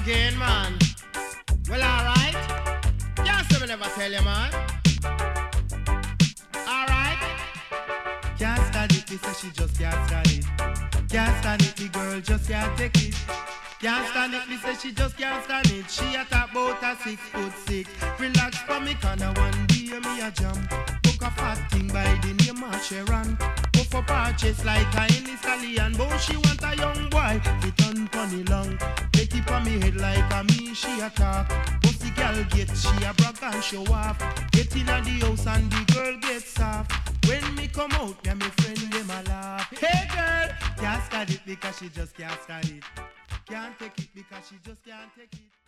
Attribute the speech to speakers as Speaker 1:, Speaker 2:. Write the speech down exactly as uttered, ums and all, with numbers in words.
Speaker 1: again, man. Well, alright. Can't say me never tell you, man. Alright.
Speaker 2: Can't stand it, me say she just can't stand it. Can't stand it, the girl just can't take it. Can't stand it, me say she just can't stand it. She at about a six foot six. Relax for me, corner one day me a jam. Book a fat thing by the name of Sharon. Puff up her chest like a any stallion. But she want a young boy, it turn funny long. Take it on me head like a me, she a talk. Pussy girl get, she a brag and show off. Get in the house and the girl gets soft. When me come out, me and my friend them a laugh. Hey girl, can't stand it because she just can't stand it. Can't take it because she just can't take it.